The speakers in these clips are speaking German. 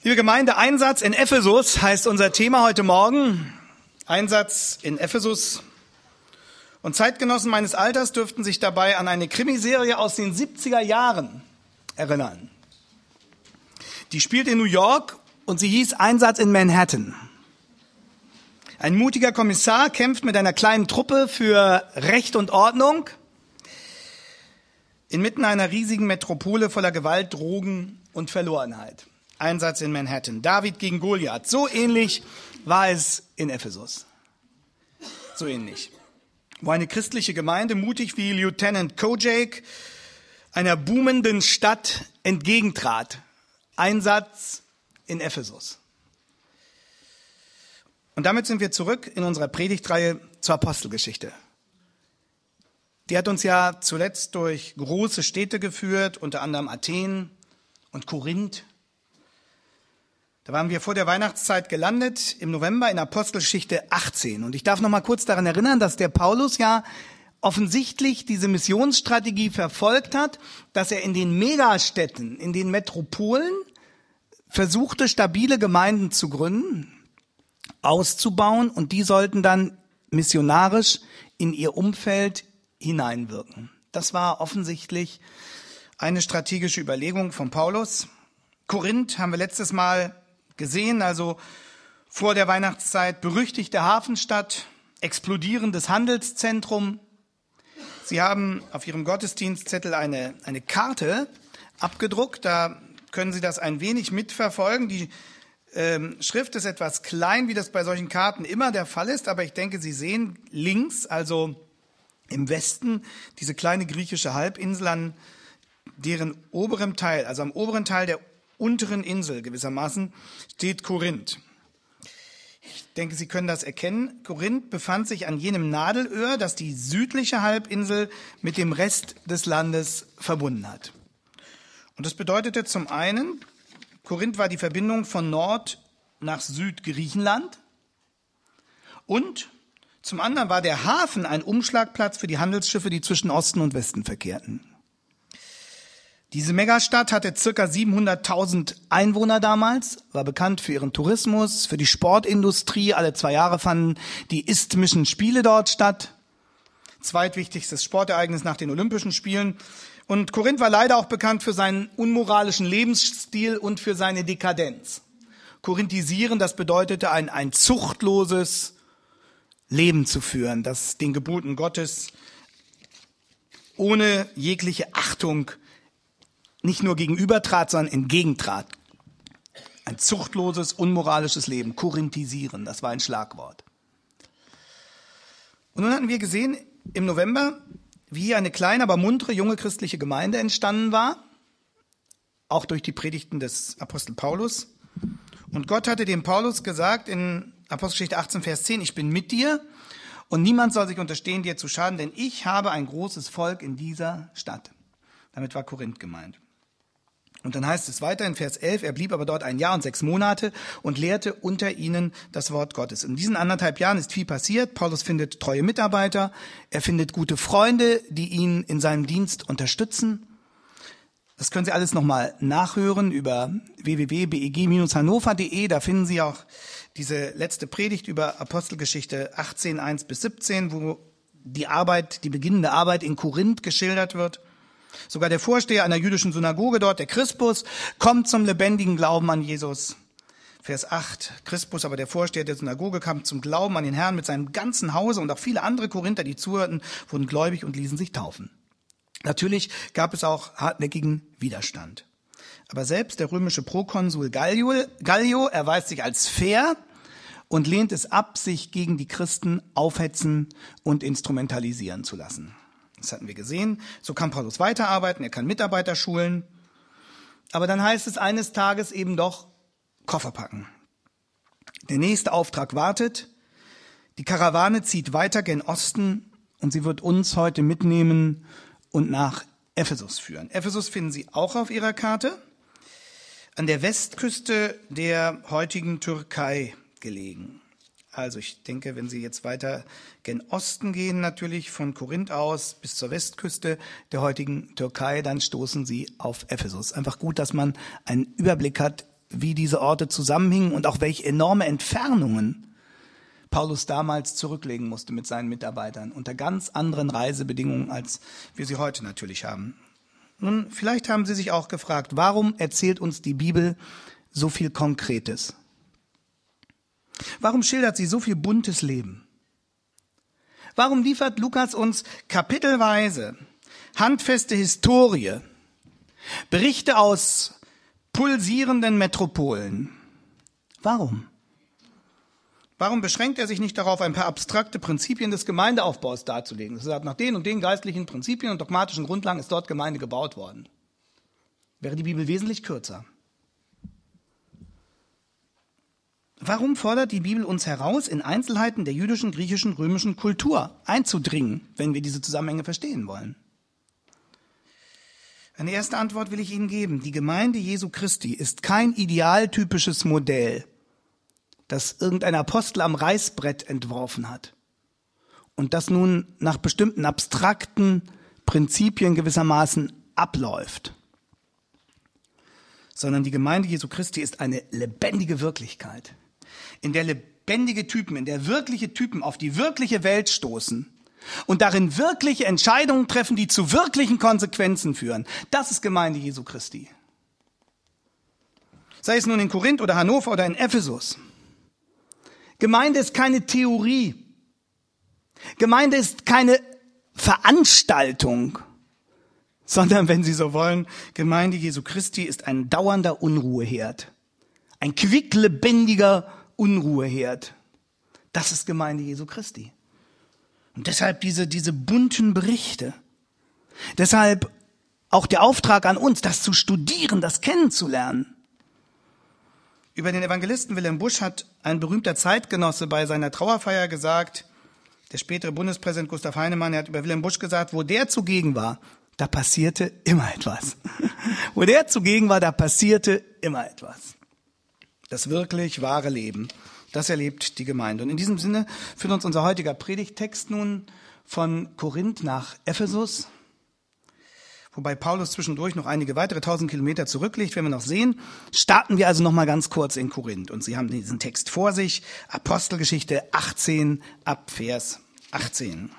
Liebe Gemeinde, Einsatz in Ephesus heißt unser Thema heute Morgen. Einsatz in Ephesus. Und Zeitgenossen meines Alters dürften sich dabei an eine Krimiserie aus den 70er Jahren erinnern. Die spielt in New York und sie hieß Einsatz in Manhattan. Ein mutiger Kommissar kämpft mit einer kleinen Truppe für Recht und Ordnung inmitten einer riesigen Metropole voller Gewalt, Drogen und Verlorenheit. Einsatz in Manhattan. David gegen Goliath. So ähnlich war es in Ephesus. So ähnlich. Wo eine christliche Gemeinde mutig wie Lieutenant Kojak einer boomenden Stadt entgegentrat. Einsatz in Ephesus. Und damit sind wir zurück in unserer Predigtreihe zur Apostelgeschichte. Die hat uns ja zuletzt durch große Städte geführt, unter anderem Athen und Korinth. Da waren wir vor der Weihnachtszeit gelandet, im November in Apostelgeschichte 18. Und ich darf noch mal kurz daran erinnern, dass der Paulus ja offensichtlich diese Missionsstrategie verfolgt hat, dass er in den Megastädten, in den Metropolen versuchte, stabile Gemeinden zu gründen, auszubauen, und die sollten dann missionarisch in ihr Umfeld hineinwirken. Das war offensichtlich eine strategische Überlegung von Paulus. Korinth haben wir letztes Mal gesehen, also vor der Weihnachtszeit, berüchtigte Hafenstadt, explodierendes Handelszentrum. Sie haben auf Ihrem Gottesdienstzettel eine Karte abgedruckt, da können Sie das ein wenig mitverfolgen. Die Schrift ist etwas klein, wie das bei solchen Karten immer der Fall ist, aber ich denke, Sie sehen links, also im Westen, diese kleine griechische Halbinsel, an deren oberem Teil, also am oberen Teil der unteren Insel gewissermaßen, steht Korinth. Ich denke, Sie können das erkennen. Korinth befand sich an jenem Nadelöhr, das die südliche Halbinsel mit dem Rest des Landes verbunden hat. Und das bedeutete zum einen, Korinth war die Verbindung von Nord nach Südgriechenland, und zum anderen war der Hafen ein Umschlagplatz für die Handelsschiffe, die zwischen Osten und Westen verkehrten. Diese Megastadt hatte ca. 700.000 Einwohner damals, war bekannt für ihren Tourismus, für die Sportindustrie. Alle 2 Jahre fanden die Isthmischen Spiele dort statt. Zweitwichtigstes Sportereignis nach den Olympischen Spielen. Und Korinth war leider auch bekannt für seinen unmoralischen Lebensstil und für seine Dekadenz. Korinthisieren, das bedeutete ein zuchtloses Leben zu führen, das den Geboten Gottes ohne jegliche Achtung nicht nur gegenübertrat, sondern entgegentrat. Ein zuchtloses, unmoralisches Leben. Korinthisieren, das war ein Schlagwort. Und nun hatten wir gesehen im November, wie hier eine kleine, aber muntere, junge christliche Gemeinde entstanden war. Auch durch die Predigten des Apostel Paulus. Und Gott hatte dem Paulus gesagt in Apostelgeschichte 18, Vers 10, ich bin mit dir und niemand soll sich unterstehen, dir zu schaden, denn ich habe ein großes Volk in dieser Stadt. Damit war Korinth gemeint. Und dann heißt es weiter in Vers 11, er blieb aber dort 1 Jahr und 6 Monate und lehrte unter ihnen das Wort Gottes. In diesen 1,5 Jahren ist viel passiert. Paulus findet treue Mitarbeiter, er findet gute Freunde, die ihn in seinem Dienst unterstützen. Das können Sie alles nochmal nachhören über www.beg-hannover.de. Da finden Sie auch diese letzte Predigt über Apostelgeschichte 18, 1-17, wo die beginnende Arbeit in Korinth geschildert wird. Sogar der Vorsteher einer jüdischen Synagoge dort, der Crispus, kommt zum lebendigen Glauben an Jesus. Vers 8, Crispus, aber der Vorsteher der Synagoge, kam zum Glauben an den Herrn mit seinem ganzen Hause, und auch viele andere Korinther, die zuhörten, wurden gläubig und ließen sich taufen. Natürlich gab es auch hartnäckigen Widerstand. Aber selbst der römische Prokonsul Gallio erweist sich als fair und lehnt es ab, sich gegen die Christen aufhetzen und instrumentalisieren zu lassen. Das hatten wir gesehen. So kann Paulus weiterarbeiten, er kann Mitarbeiter schulen. Aber dann heißt es eines Tages eben doch, Koffer packen. Der nächste Auftrag wartet. Die Karawane zieht weiter gen Osten und sie wird uns heute mitnehmen und nach Ephesus führen. Ephesus finden Sie auch auf Ihrer Karte. An der Westküste der heutigen Türkei gelegen. Also ich denke, wenn Sie jetzt weiter gen Osten gehen, natürlich von Korinth aus bis zur Westküste der heutigen Türkei, dann stoßen Sie auf Ephesus. Einfach gut, dass man einen Überblick hat, wie diese Orte zusammenhingen und auch welche enorme Entfernungen Paulus damals zurücklegen musste mit seinen Mitarbeitern, unter ganz anderen Reisebedingungen, als wir sie heute natürlich haben. Nun, vielleicht haben Sie sich auch gefragt, warum erzählt uns die Bibel so viel Konkretes? Warum schildert sie so viel buntes Leben? Warum liefert Lukas uns kapitelweise handfeste Historie, Berichte aus pulsierenden Metropolen? Warum? Warum beschränkt er sich nicht darauf, ein paar abstrakte Prinzipien des Gemeindeaufbaus darzulegen? Er sagt, nach den und den geistlichen Prinzipien und dogmatischen Grundlagen ist dort Gemeinde gebaut worden. Wäre die Bibel wesentlich kürzer. Warum fordert die Bibel uns heraus, in Einzelheiten der jüdischen, griechischen, römischen Kultur einzudringen, wenn wir diese Zusammenhänge verstehen wollen? Eine erste Antwort will ich Ihnen geben. Die Gemeinde Jesu Christi ist kein idealtypisches Modell, das irgendein Apostel am Reißbrett entworfen hat und das nun nach bestimmten abstrakten Prinzipien gewissermaßen abläuft, sondern die Gemeinde Jesu Christi ist eine lebendige Wirklichkeit, in der lebendige Typen, in der wirkliche Typen auf die wirkliche Welt stoßen und darin wirkliche Entscheidungen treffen, die zu wirklichen Konsequenzen führen. Das ist Gemeinde Jesu Christi. Sei es nun in Korinth oder Hannover oder in Ephesus. Gemeinde ist keine Theorie. Gemeinde ist keine Veranstaltung, sondern, wenn Sie so wollen, Gemeinde Jesu Christi ist ein dauernder Unruheherd. Ein quicklebendiger Unruheherd. Das ist Gemeinde Jesu Christi. Und deshalb diese bunten Berichte. Deshalb auch der Auftrag an uns, das zu studieren, das kennenzulernen. Über den Evangelisten Wilhelm Busch hat ein berühmter Zeitgenosse bei seiner Trauerfeier gesagt, der spätere Bundespräsident Gustav Heinemann, er hat über Wilhelm Busch gesagt, wo der zugegen war, da passierte immer etwas. Wo der zugegen war, da passierte immer etwas. Das wirklich wahre Leben, das erlebt die Gemeinde. Und in diesem Sinne führt uns unser heutiger Predigttext nun von Korinth nach Ephesus, wobei Paulus zwischendurch noch einige weitere 1000 Kilometer zurückliegt. Wenn wir noch sehen, starten wir also noch mal ganz kurz in Korinth. Und Sie haben diesen Text vor sich, Apostelgeschichte 18 ab Vers 18.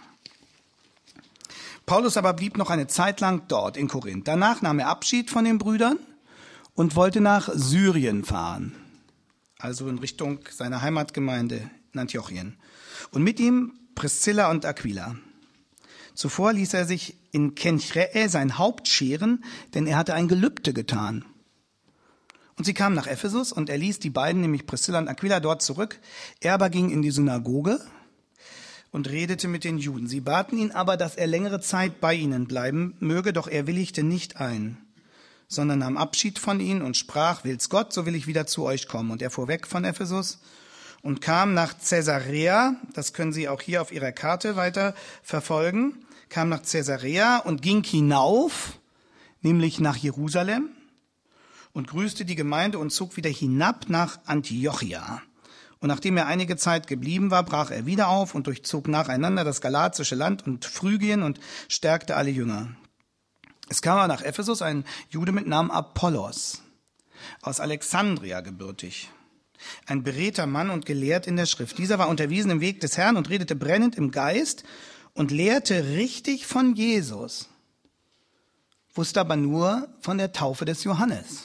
Paulus aber blieb noch eine Zeit lang dort in Korinth. Danach nahm er Abschied von den Brüdern und wollte nach Syrien fahren, also in Richtung seiner Heimatgemeinde in Antiochien. Und mit ihm Priscilla und Aquila. Zuvor ließ er sich in Kenchreä sein Haupt scheren, denn er hatte ein Gelübde getan. Und sie kamen nach Ephesus und er ließ die beiden, nämlich Priscilla und Aquila, dort zurück. Er aber ging in die Synagoge und redete mit den Juden. Sie baten ihn aber, dass er längere Zeit bei ihnen bleiben möge, doch er willigte nicht ein, sondern nahm Abschied von ihnen und sprach, will's Gott, so will ich wieder zu euch kommen. Und er fuhr weg von Ephesus und kam nach Caesarea, das können Sie auch hier auf Ihrer Karte weiter verfolgen, kam nach Caesarea und ging hinauf, nämlich nach Jerusalem, und grüßte die Gemeinde und zog wieder hinab nach Antiochia. Und nachdem er einige Zeit geblieben war, brach er wieder auf und durchzog nacheinander das galatische Land und Phrygien und stärkte alle Jünger. Es kam aber nach Ephesus ein Jude mit Namen Apollos, aus Alexandria gebürtig, ein beredter Mann und gelehrt in der Schrift. Dieser war unterwiesen im Weg des Herrn und redete brennend im Geist und lehrte richtig von Jesus, wusste aber nur von der Taufe des Johannes.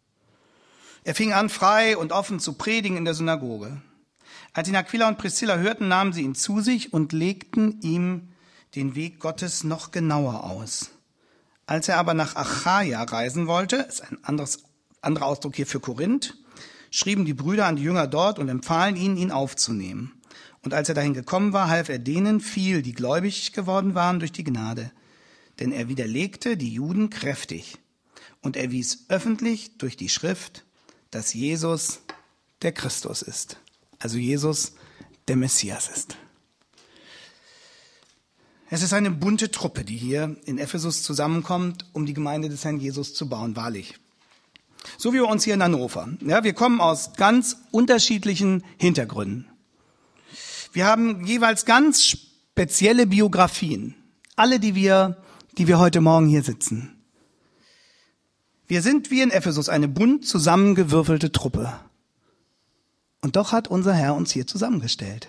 Er fing an, frei und offen zu predigen in der Synagoge. Als ihn Aquila und Priscilla hörten, nahmen sie ihn zu sich und legten ihm den Weg Gottes noch genauer aus. Als er aber nach Achaia reisen wollte, ist ein anderer Ausdruck hier für Korinth, schrieben die Brüder an die Jünger dort und empfahlen ihnen, ihn aufzunehmen. Und als er dahin gekommen war, half er denen viel, die gläubig geworden waren durch die Gnade. Denn er widerlegte die Juden kräftig und erwies öffentlich durch die Schrift, dass Jesus der Christus ist. Also Jesus der Messias ist. Es ist eine bunte Truppe, die hier in Ephesus zusammenkommt, um die Gemeinde des Herrn Jesus zu bauen, wahrlich. So wie bei uns hier in Hannover. Ja, wir kommen aus ganz unterschiedlichen Hintergründen. Wir haben jeweils ganz spezielle Biografien. Alle, die wir heute Morgen hier sitzen. Wir sind wie in Ephesus eine bunt zusammengewürfelte Truppe. Und doch hat unser Herr uns hier zusammengestellt,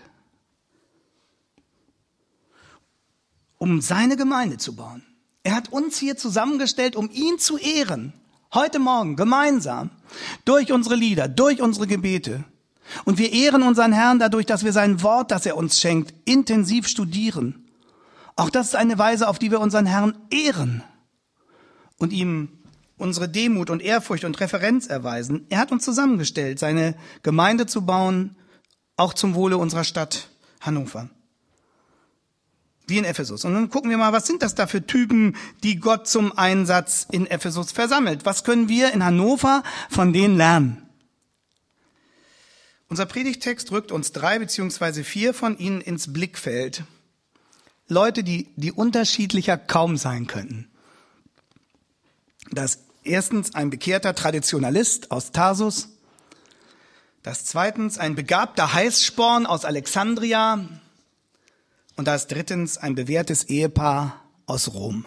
um seine Gemeinde zu bauen. Er hat uns hier zusammengestellt, um ihn zu ehren. Heute Morgen gemeinsam, durch unsere Lieder, durch unsere Gebete. Und wir ehren unseren Herrn dadurch, dass wir sein Wort, das er uns schenkt, intensiv studieren. Auch das ist eine Weise, auf die wir unseren Herrn ehren und ihm unsere Demut und Ehrfurcht und Referenz erweisen. Er hat uns zusammengestellt, seine Gemeinde zu bauen, auch zum Wohle unserer Stadt Hannover. Wie in Ephesus. Und dann gucken wir mal, was sind das da für Typen, die Gott zum Einsatz in Ephesus versammelt? Was können wir in Hannover von denen lernen? Unser Predigttext rückt uns 3 bzw. 4 von ihnen ins Blickfeld. Leute, die unterschiedlicher kaum sein könnten. Das ist erstens ein bekehrter Traditionalist aus Tarsus. Das zweitens ein begabter Heißsporn aus Alexandria. Und das drittens ein bewährtes Ehepaar aus Rom.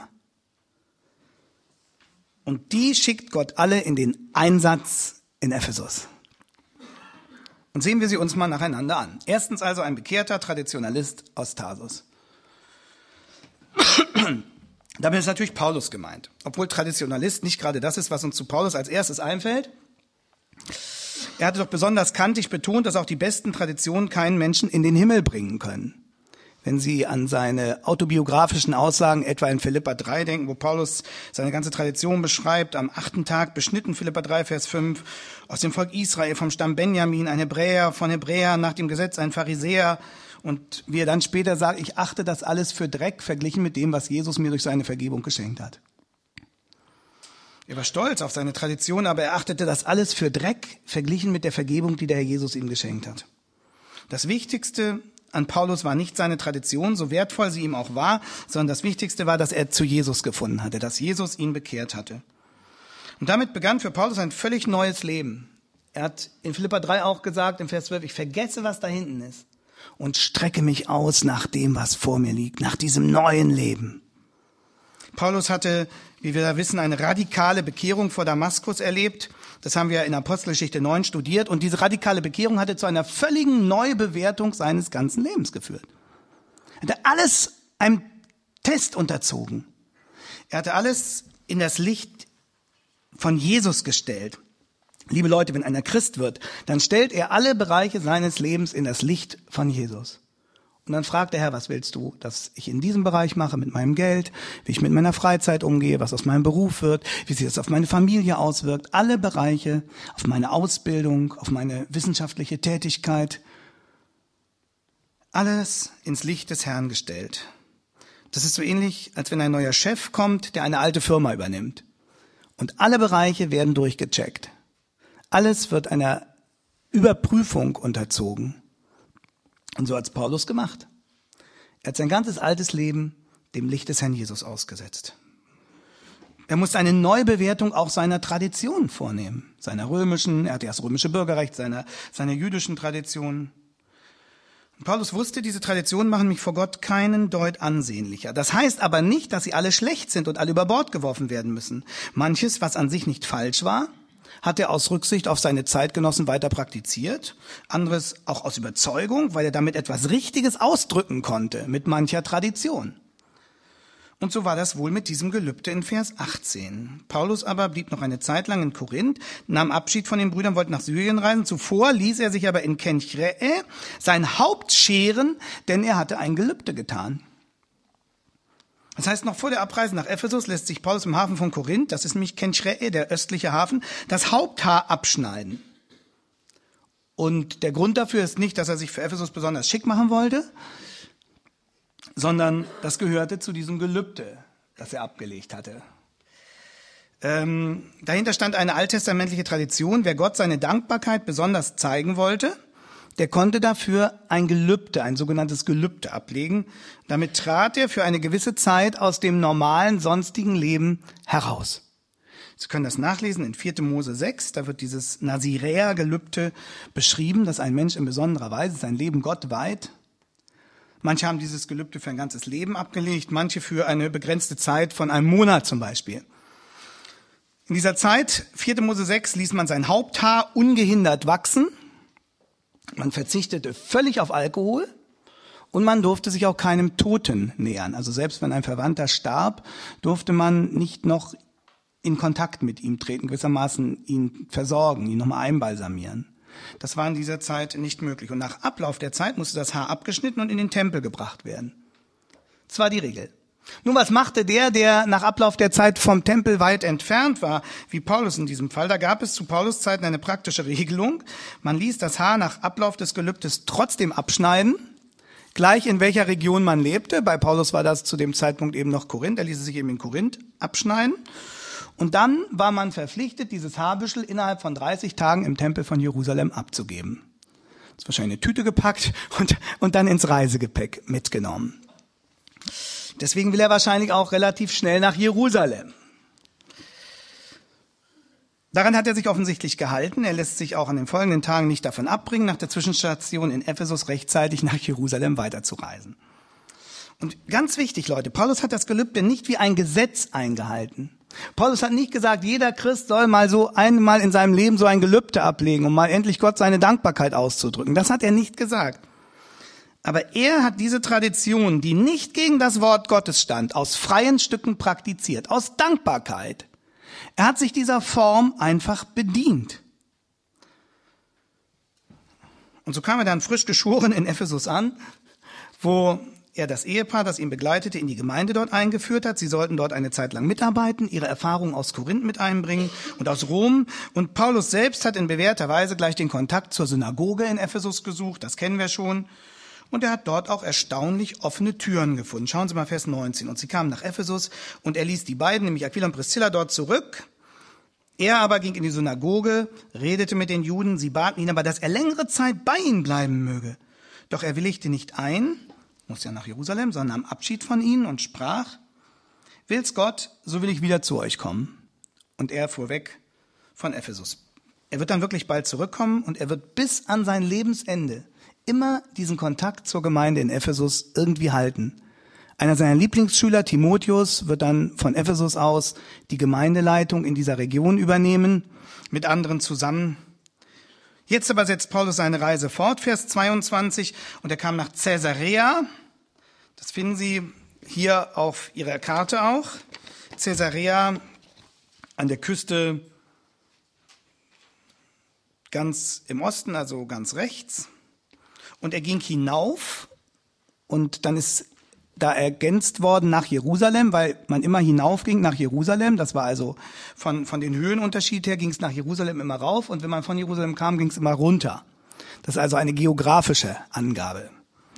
Und die schickt Gott alle in den Einsatz in Ephesus. Und sehen wir sie uns mal nacheinander an. Erstens also ein bekehrter Traditionalist aus Tarsus. Damit ist natürlich Paulus gemeint. Obwohl Traditionalist nicht gerade das ist, was uns zu Paulus als erstes einfällt. Er hatte doch besonders kantig betont, dass auch die besten Traditionen keinen Menschen in den Himmel bringen können. Wenn Sie an seine autobiografischen Aussagen etwa in Philipper 3 denken, wo Paulus seine ganze Tradition beschreibt, am 8. Tag beschnitten, Philipper 3, Vers 5, aus dem Volk Israel, vom Stamm Benjamin, ein Hebräer, von Hebräern, nach dem Gesetz ein Pharisäer. Und wie er dann später sagt, ich achte das alles für Dreck, verglichen mit dem, was Jesus mir durch seine Vergebung geschenkt hat. Er war stolz auf seine Tradition, aber er achtete das alles für Dreck, verglichen mit der Vergebung, die der Herr Jesus ihm geschenkt hat. Das Wichtigste an Paulus war nicht seine Tradition, so wertvoll sie ihm auch war, sondern das Wichtigste war, dass er zu Jesus gefunden hatte, dass Jesus ihn bekehrt hatte. Und damit begann für Paulus ein völlig neues Leben. Er hat in Philipper 3 auch gesagt, im Vers 12, ich vergesse, was da hinten ist und strecke mich aus nach dem, was vor mir liegt, nach diesem neuen Leben. Paulus hatte, wie wir da wissen, eine radikale Bekehrung vor Damaskus erlebt. Das haben wir in Apostelgeschichte 9 studiert. Und diese radikale Bekehrung hatte zu einer völligen Neubewertung seines ganzen Lebens geführt. Er hatte alles einem Test unterzogen. Er hatte alles in das Licht von Jesus gestellt. Liebe Leute, wenn einer Christ wird, dann stellt er alle Bereiche seines Lebens in das Licht von Jesus. Und dann fragt der Herr, was willst du, dass ich in diesem Bereich mache mit meinem Geld, wie ich mit meiner Freizeit umgehe, was aus meinem Beruf wird, wie sich das auf meine Familie auswirkt, alle Bereiche, auf meine Ausbildung, auf meine wissenschaftliche Tätigkeit, alles ins Licht des Herrn gestellt. Das ist so ähnlich, als wenn ein neuer Chef kommt, der eine alte Firma übernimmt. Und alle Bereiche werden durchgecheckt. Alles wird einer Überprüfung unterzogen. Und so hat es Paulus gemacht. Er hat sein ganzes altes Leben dem Licht des Herrn Jesus ausgesetzt. Er musste eine Neubewertung auch seiner Tradition vornehmen. Seiner römischen, er hatte das römische Bürgerrecht, seiner jüdischen Tradition. Und Paulus wusste, diese Traditionen machen mich vor Gott keinen Deut ansehnlicher. Das heißt aber nicht, dass sie alle schlecht sind und alle über Bord geworfen werden müssen. Manches, was an sich nicht falsch war, hat er aus Rücksicht auf seine Zeitgenossen weiter praktiziert. Anderes auch aus Überzeugung, weil er damit etwas Richtiges ausdrücken konnte, mit mancher Tradition. Und so war das wohl mit diesem Gelübde in Vers 18. Paulus aber blieb noch eine Zeit lang in Korinth, nahm Abschied von den Brüdern, wollte nach Syrien reisen. Zuvor ließ er sich aber in Kenchreä sein Haupt scheren, denn er hatte ein Gelübde getan. Das heißt, noch vor der Abreise nach Ephesus lässt sich Paulus im Hafen von Korinth, das ist nämlich Kenchreä, der östliche Hafen, das Haupthaar abschneiden. Und der Grund dafür ist nicht, dass er sich für Ephesus besonders schick machen wollte, sondern das gehörte zu diesem Gelübde, das er abgelegt hatte. Dahinter stand eine alttestamentliche Tradition. Wer Gott seine Dankbarkeit besonders zeigen wollte, der konnte dafür ein Gelübde, ein sogenanntes Gelübde ablegen. Damit trat er für eine gewisse Zeit aus dem normalen, sonstigen Leben heraus. Sie können das nachlesen in 4. Mose 6. Da wird dieses Naziräer-Gelübde beschrieben, dass ein Mensch in besonderer Weise sein Leben Gott weiht. Manche haben dieses Gelübde für ein ganzes Leben abgelegt, manche für eine begrenzte Zeit von einem Monat zum Beispiel. In dieser Zeit, 4. Mose 6, ließ man sein Haupthaar ungehindert wachsen. Man verzichtete völlig auf Alkohol und man durfte sich auch keinem Toten nähern. Also selbst wenn ein Verwandter starb, durfte man nicht noch in Kontakt mit ihm treten, gewissermaßen ihn versorgen, ihn nochmal einbalsamieren. Das war in dieser Zeit nicht möglich. Und nach Ablauf der Zeit musste das Haar abgeschnitten und in den Tempel gebracht werden. Das war die Regel. Nun, was machte der nach Ablauf der Zeit vom Tempel weit entfernt war, wie Paulus in diesem Fall? Da gab es zu Paulus Zeiten eine praktische Regelung. Man ließ das Haar nach Ablauf des Gelübdes trotzdem abschneiden, gleich in welcher Region man lebte. Bei Paulus war das zu dem Zeitpunkt eben noch Korinth. Er ließ es sich eben in Korinth abschneiden. Und dann war man verpflichtet, dieses Haarbüschel innerhalb von 30 Tagen im Tempel von Jerusalem abzugeben. Das ist wahrscheinlich eine Tüte gepackt und dann ins Reisegepäck mitgenommen. Deswegen will er wahrscheinlich auch relativ schnell nach Jerusalem. Daran hat er sich offensichtlich gehalten. Er lässt sich auch an den folgenden Tagen nicht davon abbringen, nach der Zwischenstation in Ephesus rechtzeitig nach Jerusalem weiterzureisen. Und ganz wichtig, Leute, Paulus hat das Gelübde nicht wie ein Gesetz eingehalten. Paulus hat nicht gesagt, jeder Christ soll mal so einmal in seinem Leben so ein Gelübde ablegen, um mal endlich Gott seine Dankbarkeit auszudrücken. Das hat er nicht gesagt. Aber er hat diese Tradition, die nicht gegen das Wort Gottes stand, aus freien Stücken praktiziert, aus Dankbarkeit. Er hat sich dieser Form einfach bedient. Und so kam er dann frisch geschoren in Ephesus an, wo er das Ehepaar, das ihn begleitete, in die Gemeinde dort eingeführt hat. Sie sollten dort eine Zeit lang mitarbeiten, ihre Erfahrungen aus Korinth mit einbringen und aus Rom. Und Paulus selbst hat in bewährter Weise gleich den Kontakt zur Synagoge in Ephesus gesucht, das kennen wir schon. Und er hat dort auch erstaunlich offene Türen gefunden. Schauen Sie mal Vers 19. Und sie kamen nach Ephesus und er ließ die beiden, nämlich Aquila und Priscilla, dort zurück. Er aber ging in die Synagoge, redete mit den Juden, sie baten ihn aber, dass er längere Zeit bei ihnen bleiben möge. Doch er willigte nicht ein, muss ja nach Jerusalem, sondern nahm Abschied von ihnen und sprach, will's Gott, so will ich wieder zu euch kommen. Und er fuhr weg von Ephesus. Er wird dann wirklich bald zurückkommen und er wird bis an sein Lebensende immer diesen Kontakt zur Gemeinde in Ephesus irgendwie halten. Einer seiner Lieblingsschüler, Timotheus, wird dann von Ephesus aus die Gemeindeleitung in dieser Region übernehmen, mit anderen zusammen. Jetzt aber setzt Paulus seine Reise fort, Vers 22, und er kam nach Caesarea. Das finden Sie hier auf Ihrer Karte auch. Caesarea an der Küste ganz im Osten, also ganz rechts. Und er ging hinauf und dann ist da ergänzt worden nach Jerusalem, weil man immer hinaufging nach Jerusalem. Das war also von den Höhenunterschied her ging es nach Jerusalem immer rauf und wenn man von Jerusalem kam, ging es immer runter. Das ist also eine geografische Angabe.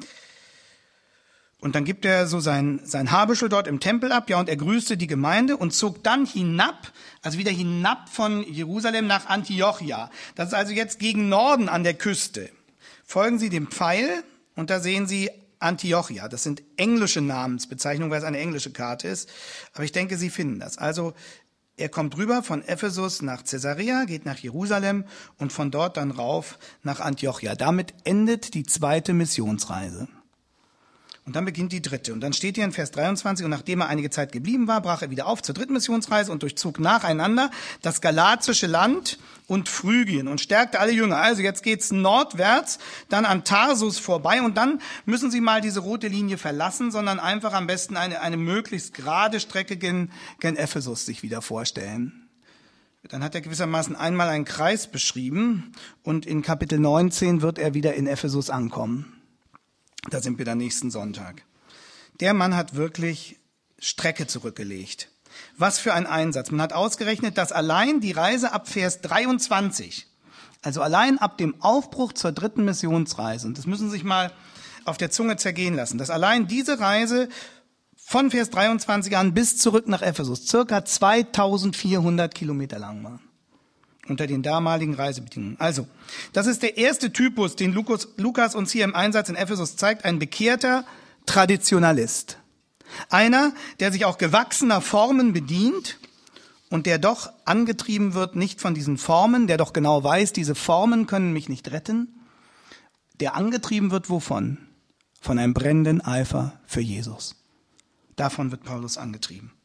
Und dann gibt er so sein Haarbüschel dort im Tempel ab, ja, und er grüßte die Gemeinde und zog dann hinab, also wieder hinab von Jerusalem nach Antiochia. Das ist also jetzt gegen Norden an der Küste. Folgen Sie dem Pfeil und da sehen Sie Antiochia. Das sind englische Namensbezeichnungen, weil es eine englische Karte ist. Aber ich denke, Sie finden das. Also er kommt rüber von Ephesus nach Caesarea, geht nach Jerusalem und von dort dann rauf nach Antiochia. Damit endet die zweite Missionsreise. Und dann beginnt die dritte. Und dann steht hier in Vers 23, und nachdem er einige Zeit geblieben war, brach er wieder auf zur dritten Missionsreise und durchzog nacheinander das galatische Land und Phrygien und stärkte alle Jünger. Also jetzt geht's nordwärts, dann an Tarsus vorbei und dann müssen Sie mal diese rote Linie verlassen, sondern einfach am besten eine möglichst gerade Strecke gen Ephesus sich wieder vorstellen. Dann hat er gewissermaßen einmal einen Kreis beschrieben und in Kapitel 19 wird er wieder in Ephesus ankommen. Da sind wir dann nächsten Sonntag. Der Mann hat wirklich Strecke zurückgelegt. Was für ein Einsatz. Man hat ausgerechnet, dass allein die Reise ab Vers 23, also allein ab dem Aufbruch zur dritten Missionsreise, und das müssen Sie sich mal auf der Zunge zergehen lassen, dass allein diese Reise von Vers 23 an bis zurück nach Ephesus circa 2400 Kilometer lang war. Unter den damaligen Reisebedingungen. Also, das ist der erste Typus, den Lukas uns hier im Einsatz in Ephesus zeigt, ein bekehrter Traditionalist. Einer, der sich auch gewachsener Formen bedient und der doch angetrieben wird, nicht von diesen Formen, der doch genau weiß, diese Formen können mich nicht retten, der angetrieben wird wovon? Von einem brennenden Eifer für Jesus. Davon wird Paulus angetrieben.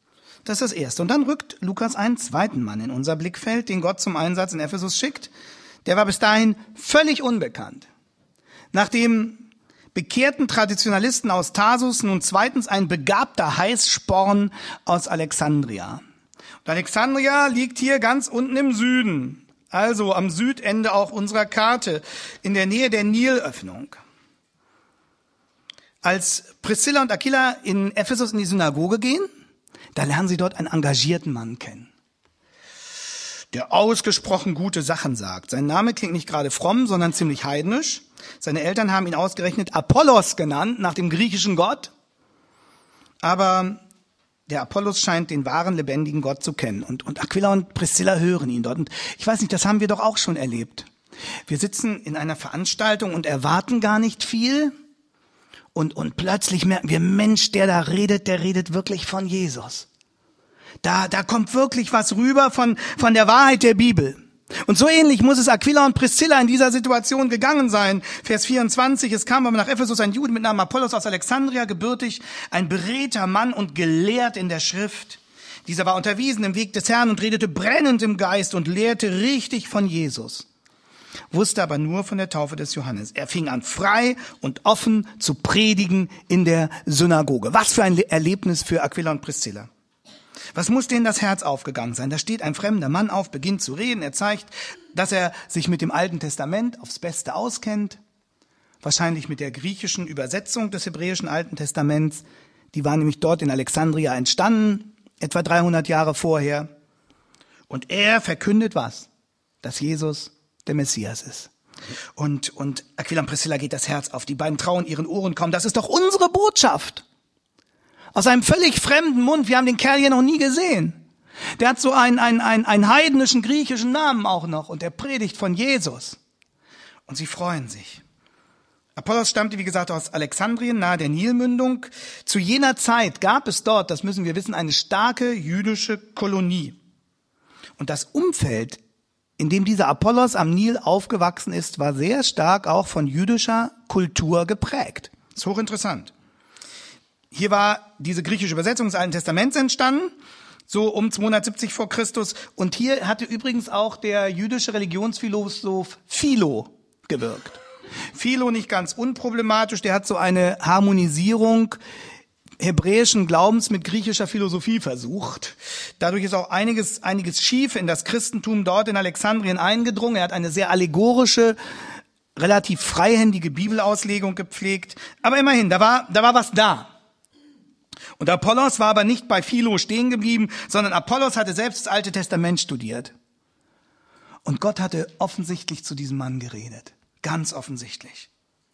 Das ist das Erste. Und dann rückt Lukas einen zweiten Mann in unser Blickfeld, den Gott zum Einsatz in Ephesus schickt. Der war bis dahin völlig unbekannt. Nach dem bekehrten Traditionalisten aus Tarsus nun zweitens ein begabter Heißsporn aus Alexandria. Und Alexandria liegt hier ganz unten im Süden, also am Südende auch unserer Karte, in der Nähe der Nilöffnung. Als Priscilla und Aquila in Ephesus in die Synagoge gehen, da lernen sie dort einen engagierten Mann kennen, der ausgesprochen gute Sachen sagt. Sein Name klingt nicht gerade fromm, sondern ziemlich heidnisch. Seine Eltern haben ihn ausgerechnet Apollos genannt, nach dem griechischen Gott. Aber der Apollos scheint den wahren, lebendigen Gott zu kennen. Und Aquila und Priscilla hören ihn dort. Und ich weiß nicht, das haben wir doch auch schon erlebt. Wir sitzen in einer Veranstaltung und erwarten gar nicht viel. Und plötzlich merken wir, Mensch, der da redet, der redet wirklich von Jesus. Da kommt wirklich was rüber von der Wahrheit der Bibel. Und so ähnlich muss es Aquila und Priscilla in dieser Situation gegangen sein. Vers 24, es kam aber nach Ephesus ein Jude mit Namen Apollos aus Alexandria, gebürtig, ein beredter Mann und gelehrt in der Schrift. Dieser war unterwiesen im Weg des Herrn und redete brennend im Geist und lehrte richtig von Jesus. Wusste aber nur von der Taufe des Johannes. Er fing an, frei und offen zu predigen in der Synagoge. Was für ein Erlebnis für Aquila und Priscilla. Was muss denen das Herz aufgegangen sein? Da steht ein fremder Mann auf, beginnt zu reden. Er zeigt, dass er sich mit dem Alten Testament aufs Beste auskennt. Wahrscheinlich mit der griechischen Übersetzung des hebräischen Alten Testaments. Die war nämlich dort in Alexandria entstanden, etwa 300 Jahre vorher. Und er verkündet was? Dass Jesus der Messias ist. Und Aquila und Priscilla geht das Herz auf. Die beiden trauen ihren Ohren kaum. Das ist doch unsere Botschaft. Aus einem völlig fremden Mund. Wir haben den Kerl hier noch nie gesehen. Der hat so einen heidnischen griechischen Namen auch noch. Und er predigt von Jesus. Und sie freuen sich. Apollos stammte, wie gesagt, aus Alexandrien, nahe der Nilmündung. Zu jener Zeit gab es dort, das müssen wir wissen, eine starke jüdische Kolonie. Und das Umfeld, in dem dieser Apollos am Nil aufgewachsen ist, war sehr stark auch von jüdischer Kultur geprägt. Das ist hochinteressant. Hier war diese griechische Übersetzung des Alten Testaments entstanden, so um 270 vor Christus. Und hier hatte übrigens auch der jüdische Religionsphilosoph Philo gewirkt. Philo nicht ganz unproblematisch, der hat so eine Harmonisierung hebräischen Glaubens mit griechischer Philosophie versucht. Dadurch ist auch einiges schief in das Christentum dort in Alexandrien eingedrungen. Er hat eine sehr allegorische, relativ freihändige Bibelauslegung gepflegt. Aber immerhin, da war was da. Und Apollos war aber nicht bei Philo stehen geblieben, sondern Apollos hatte selbst das Alte Testament studiert. Und Gott hatte offensichtlich zu diesem Mann geredet. Ganz offensichtlich.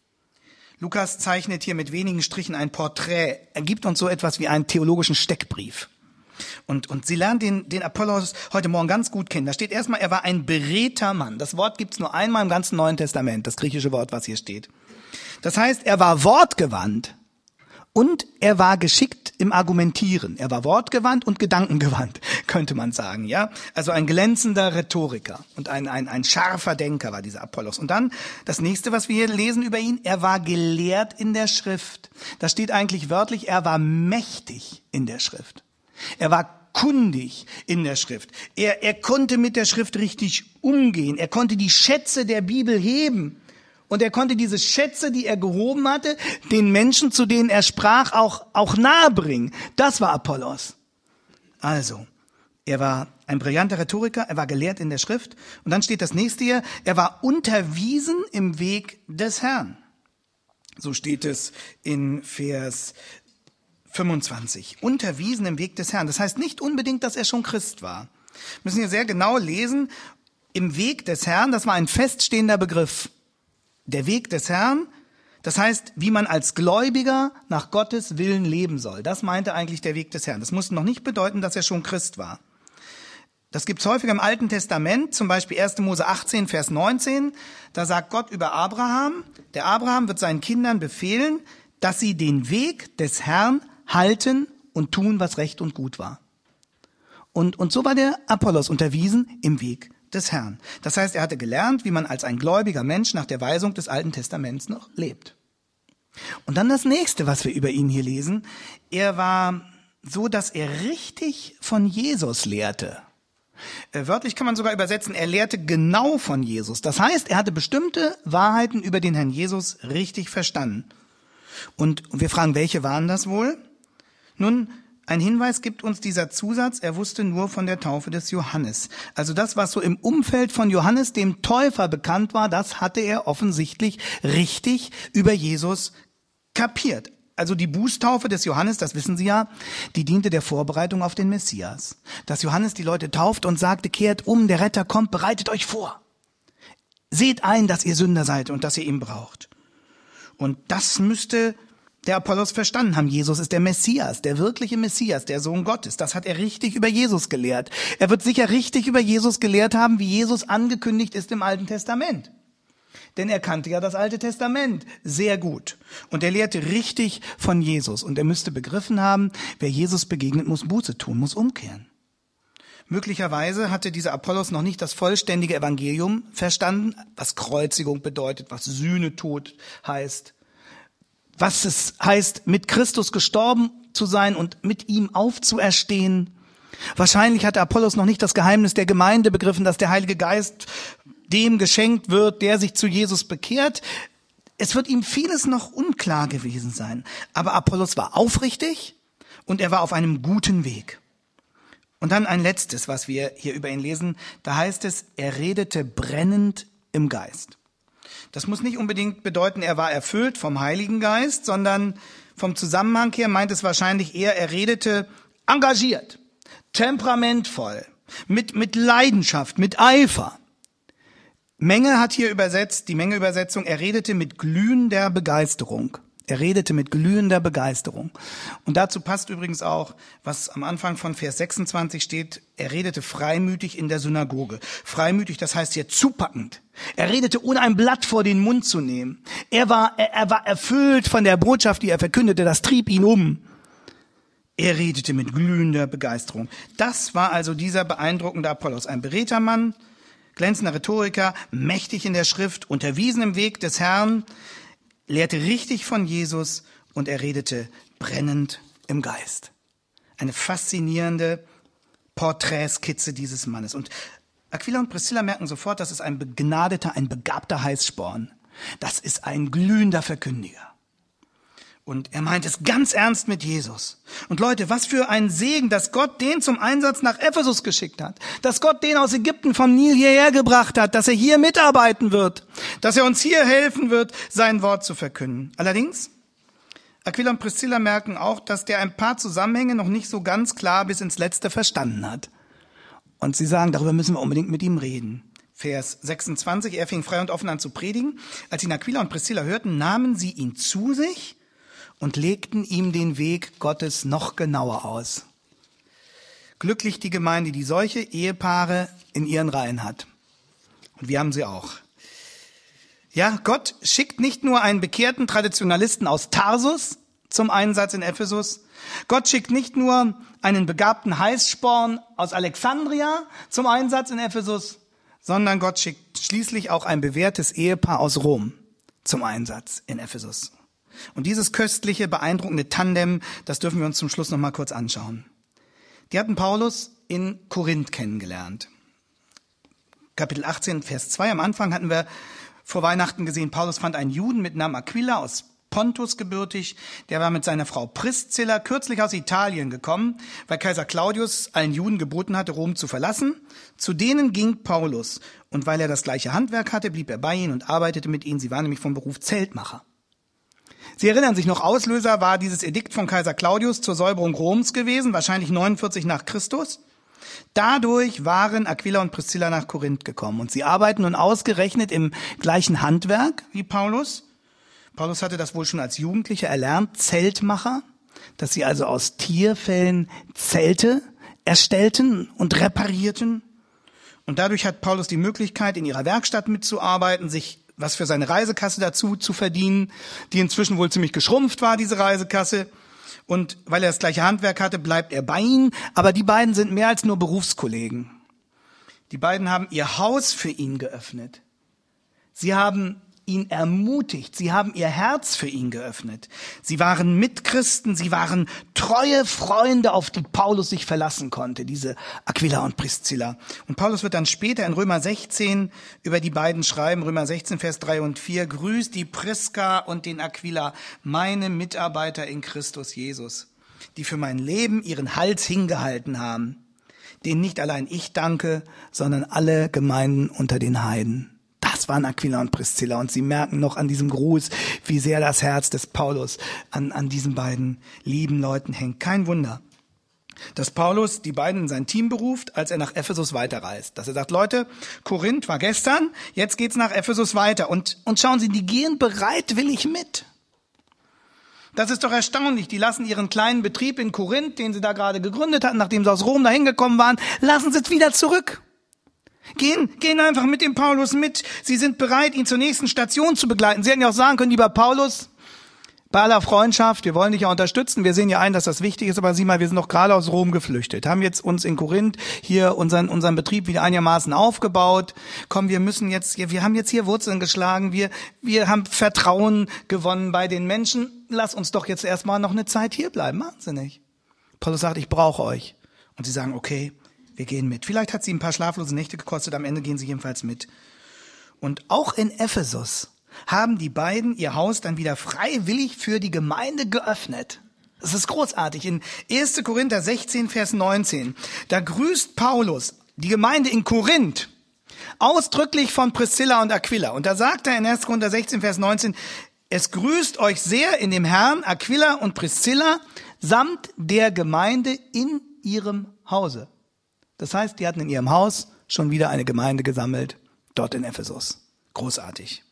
Lukas zeichnet hier mit wenigen Strichen ein Porträt. Er gibt uns so etwas wie einen theologischen Steckbrief. Und Sie lernen den Apollos heute Morgen ganz gut kennen. Da steht erstmal, er war ein beredter Mann. Das Wort gibt's nur einmal im ganzen Neuen Testament, das griechische Wort, was hier steht. Das heißt, er war wortgewandt und er war geschickt im Argumentieren. Er war wortgewandt und gedankengewandt, könnte man sagen, ja. Also ein glänzender Rhetoriker und ein scharfer Denker war dieser Apollos. Und dann das nächste, was wir hier lesen über ihn, er war gelehrt in der Schrift. Da steht eigentlich wörtlich, er war mächtig in der Schrift. Er war kundig in der Schrift. Er konnte mit der Schrift richtig umgehen. Er konnte die Schätze der Bibel heben. Und er konnte diese Schätze, die er gehoben hatte, den Menschen, zu denen er sprach, auch nahebringen. Das war Apollos. Also, er war ein brillanter Rhetoriker, er war gelehrt in der Schrift. Und dann steht das nächste hier, er war unterwiesen im Weg des Herrn. So steht es in Vers 25. Unterwiesen im Weg des Herrn. Das heißt nicht unbedingt, dass er schon Christ war. Wir müssen hier sehr genau lesen. Im Weg des Herrn, das war ein feststehender Begriff. Der Weg des Herrn, das heißt, wie man als Gläubiger nach Gottes Willen leben soll. Das meinte eigentlich der Weg des Herrn. Das musste noch nicht bedeuten, dass er schon Christ war. Das gibt's häufiger im Alten Testament, zum Beispiel 1. Mose 18, Vers 19. Da sagt Gott über Abraham, der Abraham wird seinen Kindern befehlen, dass sie den Weg des Herrn halten und tun, was recht und gut war. Und so war der Apollos unterwiesen im Weg des Herrn. Das heißt, er hatte gelernt, wie man als ein gläubiger Mensch nach der Weisung des Alten Testaments noch lebt. Und dann das nächste, was wir über ihn hier lesen. Er war so dass er richtig von Jesus lehrte. Wörtlich kann man sogar übersetzen, er lehrte genau von Jesus. Das heißt, er hatte bestimmte Wahrheiten über den Herrn Jesus richtig verstanden. Und wir fragen, welche waren das wohl? Nun, ein Hinweis gibt uns dieser Zusatz, er wusste nur von der Taufe des Johannes. Also das, was so im Umfeld von Johannes, dem Täufer, bekannt war, das hatte er offensichtlich richtig über Jesus kapiert. Also die Bußtaufe des Johannes, das wissen Sie ja, die diente der Vorbereitung auf den Messias. Dass Johannes die Leute tauft und sagte, kehrt um, der Retter kommt, bereitet euch vor. Seht ein, dass ihr Sünder seid und dass ihr ihn braucht. Und das müsste der Apollos verstanden haben. Jesus ist der Messias, der wirkliche Messias, der Sohn Gottes. Das hat er richtig über Jesus gelehrt. Er wird sicher richtig über Jesus gelehrt haben, wie Jesus angekündigt ist im Alten Testament. Denn er kannte ja das Alte Testament sehr gut. Und er lehrte richtig von Jesus. Und er müsste begriffen haben, wer Jesus begegnet, muss Buße tun, muss umkehren. Möglicherweise hatte dieser Apollos noch nicht das vollständige Evangelium verstanden, was Kreuzigung bedeutet, was Sühnetod heißt, was es heißt, mit Christus gestorben zu sein und mit ihm aufzuerstehen. Wahrscheinlich hatte Apollos noch nicht das Geheimnis der Gemeinde begriffen, dass der Heilige Geist dem geschenkt wird, der sich zu Jesus bekehrt. Es wird ihm vieles noch unklar gewesen sein. Aber Apollos war aufrichtig und er war auf einem guten Weg. Und dann ein letztes, was wir hier über ihn lesen. Da heißt es, er redete brennend im Geist. Das muss nicht unbedingt bedeuten, er war erfüllt vom Heiligen Geist, sondern vom Zusammenhang her meint es wahrscheinlich eher, er redete engagiert, temperamentvoll, mit Leidenschaft, mit Eifer. Menge hat hier übersetzt, die Menge-Übersetzung, er redete mit glühender Begeisterung. Er redete mit glühender Begeisterung. Und dazu passt übrigens auch, was am Anfang von Vers 26 steht, er redete freimütig in der Synagoge. Freimütig, das heißt hier zupackend. Er redete, ohne ein Blatt vor den Mund zu nehmen. Er war erfüllt von der Botschaft, die er verkündete, das trieb ihn um. Er redete mit glühender Begeisterung. Das war also dieser beeindruckende Apollos, ein beredter Mann, glänzender Rhetoriker, mächtig in der Schrift, unterwiesen im Weg des Herrn, lehrte richtig von Jesus und er redete brennend im Geist. Eine faszinierende Porträtskizze dieses Mannes. Und Aquila und Priscilla merken sofort, das ist ein begnadeter, ein begabter Heißsporn. Das ist ein glühender Verkündiger. Und er meint es ganz ernst mit Jesus. Und Leute, was für ein Segen, dass Gott den zum Einsatz nach Ephesus geschickt hat. Dass Gott den aus Ägypten vom Nil hierher gebracht hat. Dass er hier mitarbeiten wird. Dass er uns hier helfen wird, sein Wort zu verkünden. Allerdings, Aquila und Priscilla merken auch, dass der ein paar Zusammenhänge noch nicht so ganz klar bis ins Letzte verstanden hat. Und sie sagen, darüber müssen wir unbedingt mit ihm reden. Vers 26, er fing frei und offen an zu predigen. Als ihn Aquila und Priscilla hörten, nahmen sie ihn zu sich und legten ihm den Weg Gottes noch genauer aus. Glücklich die Gemeinde, die solche Ehepaare in ihren Reihen hat. Und wir haben sie auch. Ja, Gott schickt nicht nur einen bekehrten Traditionalisten aus Tarsus zum Einsatz in Ephesus. Gott schickt nicht nur einen begabten Heißsporn aus Alexandria zum Einsatz in Ephesus, sondern Gott schickt schließlich auch ein bewährtes Ehepaar aus Rom zum Einsatz in Ephesus. Und dieses köstliche, beeindruckende Tandem, das dürfen wir uns zum Schluss noch mal kurz anschauen. Die hatten Paulus in Korinth kennengelernt. Kapitel 18, Vers 2, am Anfang hatten wir vor Weihnachten gesehen, Paulus fand einen Juden mit Namen Aquila aus Pontus gebürtig. Der war mit seiner Frau Priscilla kürzlich aus Italien gekommen, weil Kaiser Claudius allen Juden geboten hatte, Rom zu verlassen. Zu denen ging Paulus. Und weil er das gleiche Handwerk hatte, blieb er bei ihnen und arbeitete mit ihnen. Sie waren nämlich vom Beruf Zeltmacher. Sie erinnern sich noch, Auslöser war dieses Edikt von Kaiser Claudius zur Säuberung Roms gewesen, wahrscheinlich 49 nach Christus. Dadurch waren Aquila und Priscilla nach Korinth gekommen und sie arbeiten nun ausgerechnet im gleichen Handwerk wie Paulus. Paulus hatte das wohl schon als Jugendlicher erlernt, Zeltmacher, dass sie also aus Tierfellen Zelte erstellten und reparierten. Und dadurch hat Paulus die Möglichkeit, in ihrer Werkstatt mitzuarbeiten, sich was für seine Reisekasse dazu zu verdienen, die inzwischen wohl ziemlich geschrumpft war, diese Reisekasse. Und weil er das gleiche Handwerk hatte, bleibt er bei ihnen. Aber die beiden sind mehr als nur Berufskollegen. Die beiden haben ihr Haus für ihn geöffnet. Sie haben ihn ermutigt. Sie haben ihr Herz für ihn geöffnet. Sie waren Mitchristen, sie waren treue Freunde, auf die Paulus sich verlassen konnte, diese Aquila und Priscilla. Und Paulus wird dann später in Römer 16 über die beiden schreiben, Römer 16, Vers 3 und 4, grüßt die Priska und den Aquila, meine Mitarbeiter in Christus Jesus, die für mein Leben ihren Hals hingehalten haben, denen nicht allein ich danke, sondern alle Gemeinden unter den Heiden. Das waren Aquila und Priscilla und Sie merken noch an diesem Gruß, wie sehr das Herz des Paulus an diesen beiden lieben Leuten hängt. Kein Wunder, dass Paulus die beiden in sein Team beruft, als er nach Ephesus weiterreist. Dass er sagt, Leute, Korinth war gestern, jetzt geht's nach Ephesus weiter. Und schauen Sie, die gehen bereitwillig mit. Das ist doch erstaunlich. Die lassen ihren kleinen Betrieb in Korinth, den sie da gerade gegründet hatten, nachdem sie aus Rom dahin gekommen waren, lassen sie es wieder zurück. Gehen einfach mit dem Paulus mit. Sie sind bereit, ihn zur nächsten Station zu begleiten. Sie hätten ja auch sagen können, lieber Paulus, bei aller Freundschaft, wir wollen dich ja unterstützen. Wir sehen ja ein, dass das wichtig ist, aber sieh mal, wir sind doch gerade aus Rom geflüchtet, haben jetzt uns in Korinth hier unseren Betrieb wieder einigermaßen aufgebaut. Komm, wir haben jetzt hier Wurzeln geschlagen. Wir haben Vertrauen gewonnen bei den Menschen. Lass uns doch jetzt erstmal noch eine Zeit hier bleiben. Machen Sie nicht. Paulus sagt, ich brauche euch. Und sie sagen, okay, wir gehen mit. Vielleicht hat sie ein paar schlaflose Nächte gekostet, am Ende gehen sie jedenfalls mit. Und auch in Ephesus haben die beiden ihr Haus dann wieder freiwillig für die Gemeinde geöffnet. Das ist großartig. In 1. Korinther 16, Vers 19, da grüßt Paulus die Gemeinde in Korinth ausdrücklich von Priscilla und Aquila. Und da sagt er in 1. Korinther 16, Vers 19, es grüßt euch sehr in dem Herrn Aquila und Priscilla samt der Gemeinde in ihrem Hause. Das heißt, die hatten in ihrem Haus schon wieder eine Gemeinde gesammelt, dort in Ephesus. Großartig.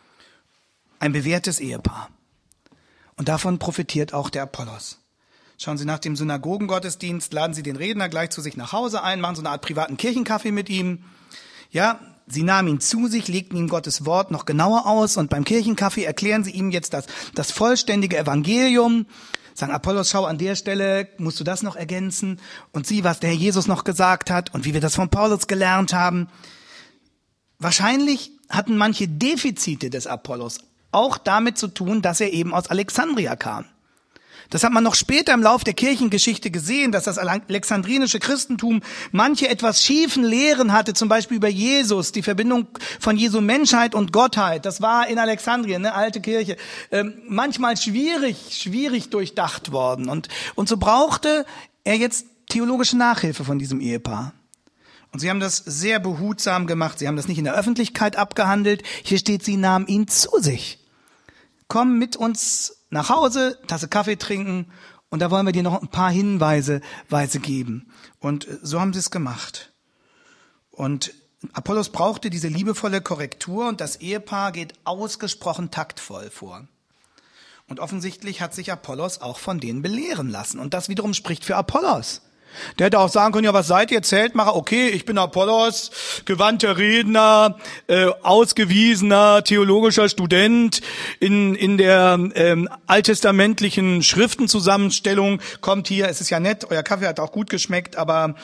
Ein bewährtes Ehepaar. Und davon profitiert auch der Apollos. Schauen Sie, nach dem Synagogengottesdienst laden Sie den Redner gleich zu sich nach Hause ein, machen so eine Art privaten Kirchenkaffee mit ihm. Ja, Sie nahmen ihn zu sich, legten ihm Gottes Wort noch genauer aus und beim Kirchenkaffee erklären Sie ihm jetzt das vollständige Evangelium. Sagen, Apollos, schau, an der Stelle musst du das noch ergänzen und sieh, was der Herr Jesus noch gesagt hat und wie wir das von Paulus gelernt haben. Wahrscheinlich hatten manche Defizite des Apollos auch damit zu tun, dass er eben aus Alexandria kam. Das hat man noch später im Lauf der Kirchengeschichte gesehen, dass das alexandrinische Christentum manche etwas schiefen Lehren hatte, zum Beispiel über Jesus, die Verbindung von Jesu Menschheit und Gottheit. Das war in Alexandrien, eine alte Kirche, manchmal schwierig durchdacht worden. Und so brauchte er jetzt theologische Nachhilfe von diesem Ehepaar. Und sie haben das sehr behutsam gemacht. Sie haben das nicht in der Öffentlichkeit abgehandelt. Hier steht, sie nahmen ihn zu sich. Komm mit uns nach Hause, Tasse Kaffee trinken und da wollen wir dir noch ein paar Hinweise geben. Und so haben sie es gemacht. Und Apollos brauchte diese liebevolle Korrektur und das Ehepaar geht ausgesprochen taktvoll vor. Und offensichtlich hat sich Apollos auch von denen belehren lassen. Und das wiederum spricht für Apollos. Der hätte auch sagen können, ja, was seid ihr, Zeltmacher? Okay, ich bin Apollos, gewandter Redner, ausgewiesener theologischer Student in der alttestamentlichen Schriftenzusammenstellung. Kommt hier, es ist ja nett, euer Kaffee hat auch gut geschmeckt, aber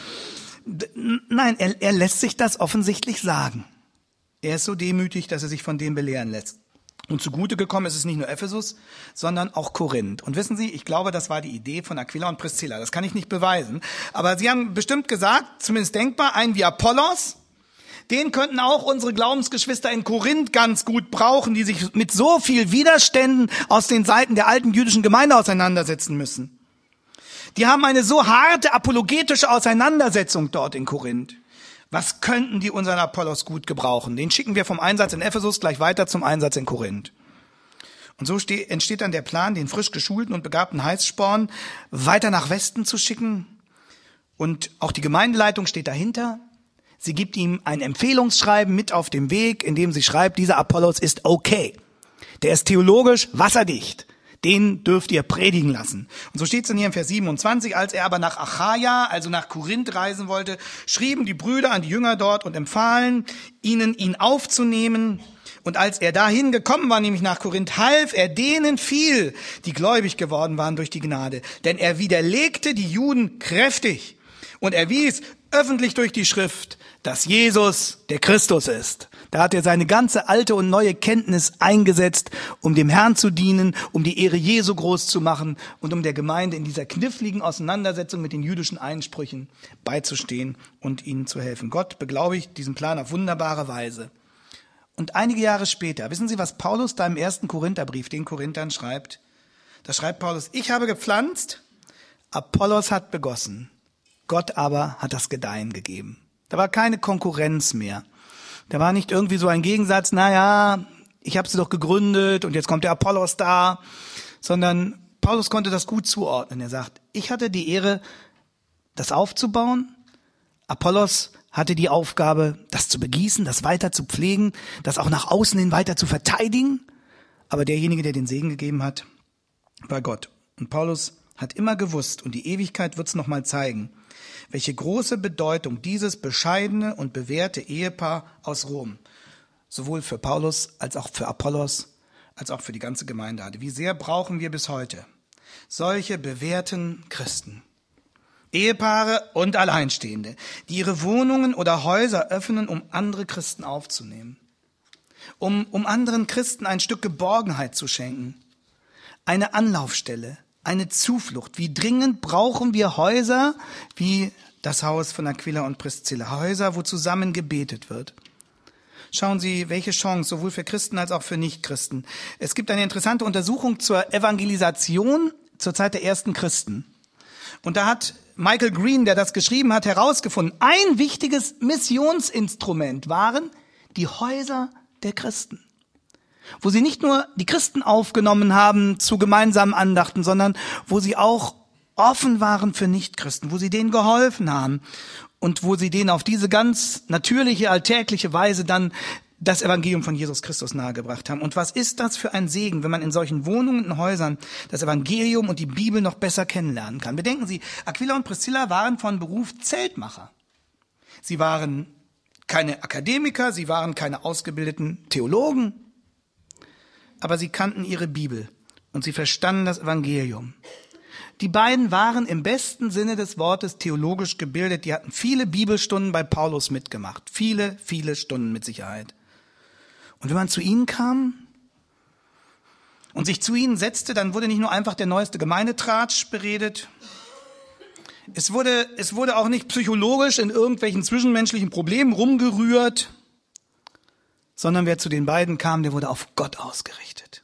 nein, er lässt sich das offensichtlich sagen. Er ist so demütig, dass er sich von dem belehren lässt. Und zugute gekommen ist es nicht nur Ephesus, sondern auch Korinth. Und wissen Sie, ich glaube, das war die Idee von Aquila und Priscilla. Das kann ich nicht beweisen. Aber sie haben bestimmt gesagt, zumindest denkbar, einen wie Apollos, den könnten auch unsere Glaubensgeschwister in Korinth ganz gut brauchen, die sich mit so viel Widerständen aus den Seiten der alten jüdischen Gemeinde auseinandersetzen müssen. Die haben eine so harte apologetische Auseinandersetzung dort in Korinth. Was könnten die unseren Apollos gut gebrauchen? Den schicken wir vom Einsatz in Ephesus gleich weiter zum Einsatz in Korinth. Und so entsteht dann der Plan, den frisch geschulten und begabten Heißsporn weiter nach Westen zu schicken. Und auch die Gemeindeleitung steht dahinter. Sie gibt ihm ein Empfehlungsschreiben mit auf dem Weg, in dem sie schreibt, dieser Apollos ist okay. Der ist theologisch wasserdicht. Den dürft ihr predigen lassen. Und so steht es in hier im Vers 27, als er aber nach Achaia, also nach Korinth reisen wollte, schrieben die Brüder an die Jünger dort und empfahlen ihnen, ihn aufzunehmen. Und als er dahin gekommen war, nämlich nach Korinth, half er denen viel, die gläubig geworden waren durch die Gnade. Denn er widerlegte die Juden kräftig und erwies öffentlich durch die Schrift, dass Jesus der Christus ist. Da hat er seine ganze alte und neue Kenntnis eingesetzt, um dem Herrn zu dienen, um die Ehre Jesu groß zu machen und um der Gemeinde in dieser kniffligen Auseinandersetzung mit den jüdischen Einsprüchen beizustehen und ihnen zu helfen. Gott beglaubigt diesen Plan auf wunderbare Weise. Und einige Jahre später, wissen Sie, was Paulus da im 1. Korintherbrief den Korinthern schreibt? Da schreibt Paulus: Ich habe gepflanzt, Apollos hat begossen, Gott aber hat das Gedeihen gegeben. Da war keine Konkurrenz mehr. Da war nicht irgendwie so ein Gegensatz, naja, ich habe sie doch gegründet und jetzt kommt der Apollos da, sondern Paulus konnte das gut zuordnen. Er sagt, ich hatte die Ehre, das aufzubauen, Apollos hatte die Aufgabe, das zu begießen, das weiter zu pflegen, das auch nach außen hin weiter zu verteidigen, aber derjenige, der den Segen gegeben hat, war Gott. Und Paulus hat immer gewusst, und die Ewigkeit wird es nochmal zeigen, welche große Bedeutung dieses bescheidene und bewährte Ehepaar aus Rom sowohl für Paulus als auch für Apollos als auch für die ganze Gemeinde hatte. Wie sehr brauchen wir bis heute solche bewährten Christen, Ehepaare und Alleinstehende, die ihre Wohnungen oder Häuser öffnen, um andere Christen aufzunehmen, um anderen Christen ein Stück Geborgenheit zu schenken, eine Anlaufstelle, eine Zuflucht. Wie dringend brauchen wir Häuser wie das Haus von Aquila und Priscilla, Häuser, wo zusammen gebetet wird. Schauen Sie, welche Chance, sowohl für Christen als auch für Nichtchristen. Es gibt eine interessante Untersuchung zur Evangelisation zur Zeit der ersten Christen. Und da hat Michael Green, der das geschrieben hat, herausgefunden, ein wichtiges Missionsinstrument waren die Häuser der Christen, wo sie nicht nur die Christen aufgenommen haben zu gemeinsamen Andachten, sondern wo sie auch offen waren für Nichtchristen, wo sie denen geholfen haben und wo sie denen auf diese ganz natürliche, alltägliche Weise dann das Evangelium von Jesus Christus nahegebracht haben. Und was ist das für ein Segen, wenn man in solchen Wohnungen und Häusern das Evangelium und die Bibel noch besser kennenlernen kann. Bedenken Sie, Aquila und Priscilla waren von Beruf Zeltmacher. Sie waren keine Akademiker, sie waren keine ausgebildeten Theologen, aber sie kannten ihre Bibel und sie verstanden das Evangelium. Die beiden waren im besten Sinne des Wortes theologisch gebildet. Die hatten viele Bibelstunden bei Paulus mitgemacht. Viele, viele Stunden mit Sicherheit. Und wenn man zu ihnen kam und sich zu ihnen setzte, dann wurde nicht nur einfach der neueste Gemeindetratsch beredet. Es wurde auch nicht psychologisch in irgendwelchen zwischenmenschlichen Problemen rumgerührt, sondern wer zu den beiden kam, der wurde auf Gott ausgerichtet.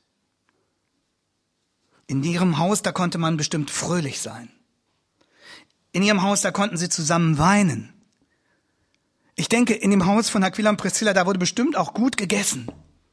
In ihrem Haus, da konnte man bestimmt fröhlich sein. In ihrem Haus, da konnten sie zusammen weinen. Ich denke, in dem Haus von Aquila und Priscilla, da wurde bestimmt auch gut gegessen.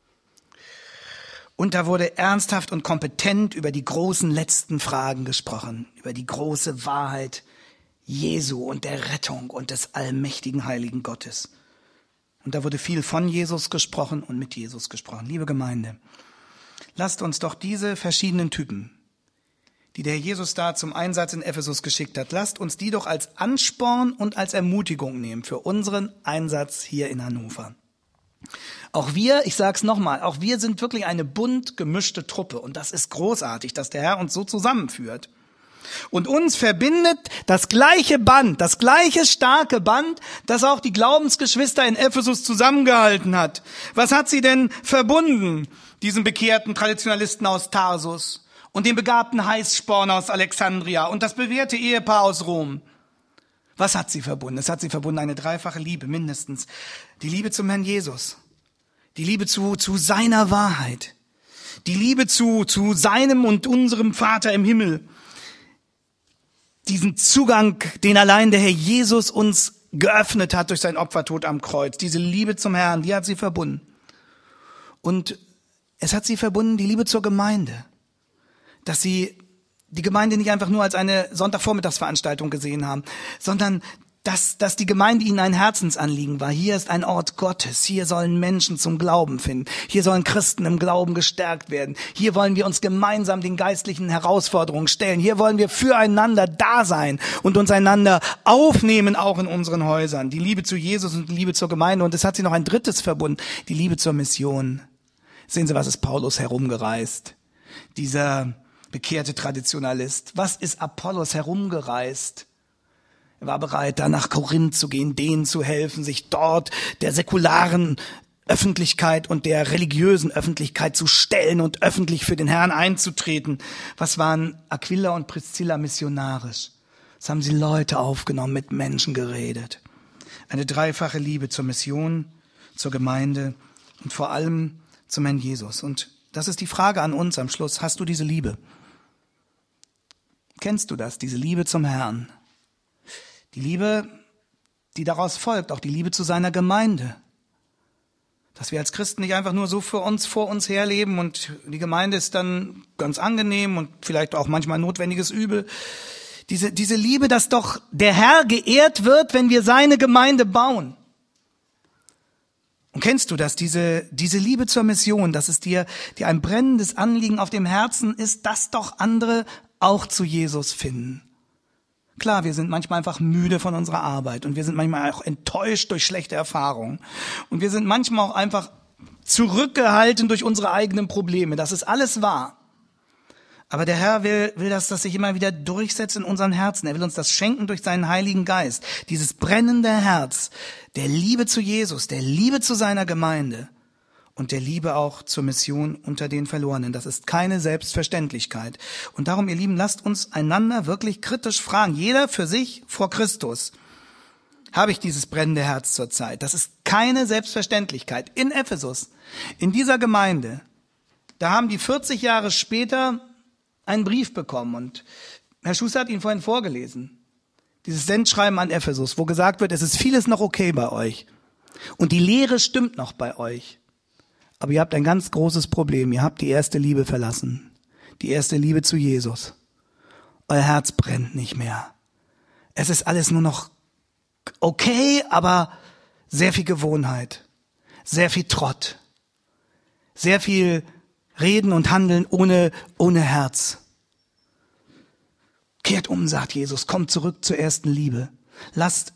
Und da wurde ernsthaft und kompetent über die großen letzten Fragen gesprochen, über die große Wahrheit Jesu und der Rettung und des allmächtigen heiligen Gottes. Und da wurde viel von Jesus gesprochen und mit Jesus gesprochen. Liebe Gemeinde, lasst uns doch diese verschiedenen Typen, die der Herr Jesus da zum Einsatz in Ephesus geschickt hat, lasst uns die doch als Ansporn und als Ermutigung nehmen für unseren Einsatz hier in Hannover. Auch wir, ich sage es nochmal, auch wir sind wirklich eine bunt gemischte Truppe und das ist großartig, dass der Herr uns so zusammenführt. Und uns verbindet das gleiche Band, das gleiche starke Band, das auch die Glaubensgeschwister in Ephesus zusammengehalten hat. Was hat sie denn verbunden? Diesen bekehrten Traditionalisten aus Tarsus und den begabten Heißsporn aus Alexandria und das bewährte Ehepaar aus Rom. Was hat sie verbunden? Es hat sie verbunden eine dreifache Liebe mindestens. Die Liebe zum Herrn Jesus, die Liebe zu seiner Wahrheit, die Liebe zu seinem und unserem Vater im Himmel. Diesen Zugang, den allein der Herr Jesus uns geöffnet hat durch sein Opfertod am Kreuz. Diese Liebe zum Herrn, die hat sie verbunden. Und es hat sie verbunden, die Liebe zur Gemeinde. Dass sie die Gemeinde nicht einfach nur als eine Sonntagvormittagsveranstaltung gesehen haben, sondern dass die Gemeinde ihnen ein Herzensanliegen war. Hier ist ein Ort Gottes. Hier sollen Menschen zum Glauben finden. Hier sollen Christen im Glauben gestärkt werden. Hier wollen wir uns gemeinsam den geistlichen Herausforderungen stellen. Hier wollen wir füreinander da sein und uns einander aufnehmen, auch in unseren Häusern. Die Liebe zu Jesus und die Liebe zur Gemeinde. Und es hat sie noch ein drittes verbunden, die Liebe zur Mission. Sehen Sie, was ist Paulus herumgereist? Dieser bekehrte Traditionalist. Was ist Apollos herumgereist? Er war bereit, da nach Korinth zu gehen, denen zu helfen, sich dort der säkularen Öffentlichkeit und der religiösen Öffentlichkeit zu stellen und öffentlich für den Herrn einzutreten. Was waren Aquila und Priscilla missionarisch? Was haben sie Leute aufgenommen, mit Menschen geredet? Eine dreifache Liebe zur Mission, zur Gemeinde und vor allem zum Herrn Jesus. Und das ist die Frage an uns am Schluss. Hast du diese Liebe? Kennst du das, diese Liebe zum Herrn? Die Liebe, die daraus folgt, auch die Liebe zu seiner Gemeinde. Dass wir als Christen nicht einfach nur so vor uns herleben und die Gemeinde ist dann ganz angenehm und vielleicht auch manchmal notwendiges Übel. Diese Liebe, dass doch der Herr geehrt wird, wenn wir seine Gemeinde bauen. Und kennst du das, diese Liebe zur Mission, dass es dir ein brennendes Anliegen auf dem Herzen ist, dass doch andere auch zu Jesus finden? Klar, wir sind manchmal einfach müde von unserer Arbeit und wir sind manchmal auch enttäuscht durch schlechte Erfahrungen und wir sind manchmal auch einfach zurückgehalten durch unsere eigenen Probleme. Das ist alles wahr. Aber der Herr will, dass das sich immer wieder durchsetzt in unseren Herzen. Er will uns das schenken durch seinen Heiligen Geist. Dieses brennende Herz der Liebe zu Jesus, der Liebe zu seiner Gemeinde und der Liebe auch zur Mission unter den Verlorenen. Das ist keine Selbstverständlichkeit. Und darum, ihr Lieben, lasst uns einander wirklich kritisch fragen. Jeder für sich vor Christus. Habe ich dieses brennende Herz zur Zeit? Das ist keine Selbstverständlichkeit. In Ephesus, in dieser Gemeinde, da haben die 40 Jahre später einen Brief bekommen. Und Herr Schuster hat ihn vorhin vorgelesen. Dieses Sendschreiben an Ephesus, wo gesagt wird, es ist vieles noch okay bei euch. Und die Lehre stimmt noch bei euch. Aber ihr habt ein ganz großes Problem. Ihr habt die erste Liebe verlassen. Die erste Liebe zu Jesus. Euer Herz brennt nicht mehr. Es ist alles nur noch okay, aber sehr viel Gewohnheit. Sehr viel Trott. Sehr viel Reden und Handeln ohne Herz. Kehrt um, sagt Jesus. Kommt zurück zur ersten Liebe. Lasst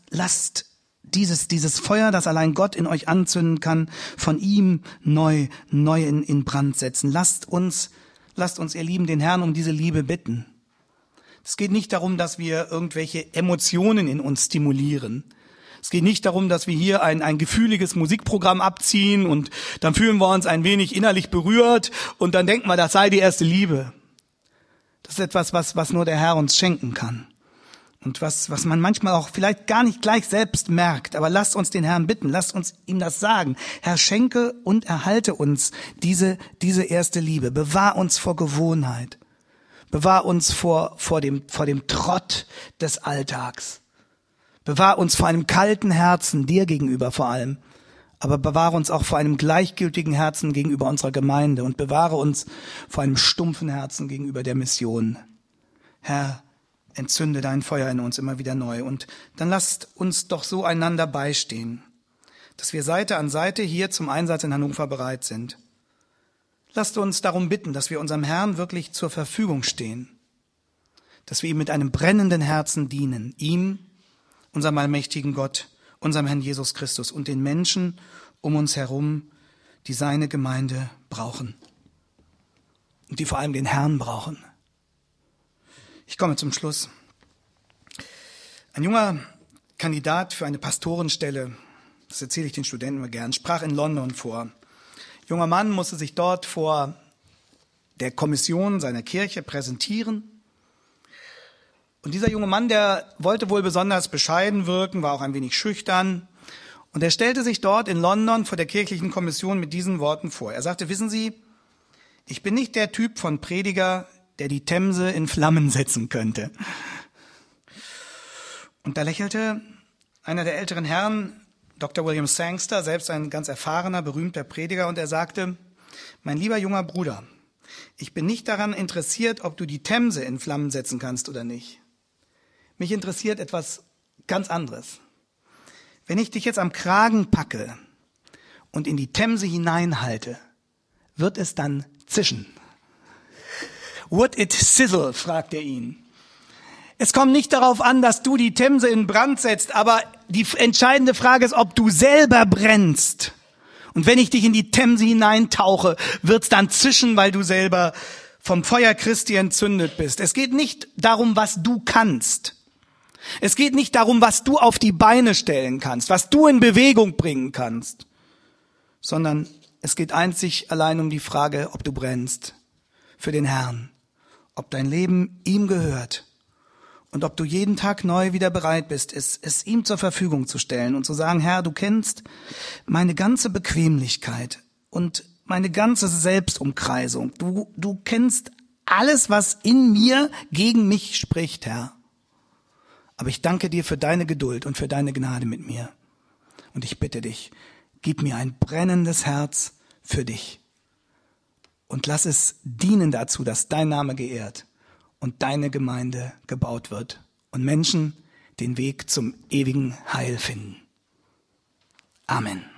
dieses Feuer, das allein Gott in euch anzünden kann, von ihm neu in Brand setzen. Lasst uns, ihr Lieben, den Herrn um diese Liebe bitten. Es geht nicht darum, dass wir irgendwelche Emotionen in uns stimulieren. Es geht nicht darum, dass wir hier ein gefühliges Musikprogramm abziehen und dann fühlen wir uns ein wenig innerlich berührt und dann denken wir, das sei die erste Liebe. Das ist etwas, was nur der Herr uns schenken kann. Und was man manchmal auch vielleicht gar nicht gleich selbst merkt. Aber lasst uns den Herrn bitten, lasst uns ihm das sagen. Herr, schenke und erhalte uns diese erste Liebe. Bewahr uns vor Gewohnheit. Bewahr uns vor dem Trott des Alltags. Bewahr uns vor einem kalten Herzen, dir gegenüber vor allem. Aber bewahre uns auch vor einem gleichgültigen Herzen gegenüber unserer Gemeinde und bewahre uns vor einem stumpfen Herzen gegenüber der Mission. Herr, entzünde dein Feuer in uns immer wieder neu. Und dann lasst uns doch so einander beistehen, dass wir Seite an Seite hier zum Einsatz in Hannover bereit sind. Lasst uns darum bitten, dass wir unserem Herrn wirklich zur Verfügung stehen, dass wir ihm mit einem brennenden Herzen dienen, ihm, unserem allmächtigen Gott, unserem Herrn Jesus Christus und den Menschen um uns herum, die seine Gemeinde brauchen und die vor allem den Herrn brauchen. Ich komme zum Schluss. Ein junger Kandidat für eine Pastorenstelle, das erzähle ich den Studenten immer gern, sprach in London vor. Ein junger Mann musste sich dort vor der Kommission seiner Kirche präsentieren. Und dieser junge Mann, der wollte wohl besonders bescheiden wirken, war auch ein wenig schüchtern. Und er stellte sich dort in London vor der kirchlichen Kommission mit diesen Worten vor. Er sagte, wissen Sie, ich bin nicht der Typ von Prediger, der die Themse in Flammen setzen könnte. Und da lächelte einer der älteren Herren, Dr. William Sangster, selbst ein ganz erfahrener, berühmter Prediger, und er sagte, mein lieber junger Bruder, ich bin nicht daran interessiert, ob du die Themse in Flammen setzen kannst oder nicht. Mich interessiert etwas ganz anderes. Wenn ich dich jetzt am Kragen packe und in die Themse hineinhalte, wird es dann zischen. Would it sizzle? Fragt er ihn. Es kommt nicht darauf an, dass du die Themse in Brand setzt, aber die entscheidende Frage ist, ob du selber brennst. Und wenn ich dich in die Themse hineintauche, wird's dann zischen, weil du selber vom Feuer Christi entzündet bist. Es geht nicht darum, was du kannst. Es geht nicht darum, was du auf die Beine stellen kannst, was du in Bewegung bringen kannst, sondern es geht einzig allein um die Frage, ob du brennst für den Herrn, ob dein Leben ihm gehört und ob du jeden Tag neu wieder bereit bist, es ihm zur Verfügung zu stellen und zu sagen, Herr, du kennst meine ganze Bequemlichkeit und meine ganze Selbstumkreisung. Du kennst alles, was in mir gegen mich spricht, Herr. Aber ich danke dir für deine Geduld und für deine Gnade mit mir. Und ich bitte dich, gib mir ein brennendes Herz für dich. Und lass es dienen dazu, dass dein Name geehrt und deine Gemeinde gebaut wird und Menschen den Weg zum ewigen Heil finden. Amen.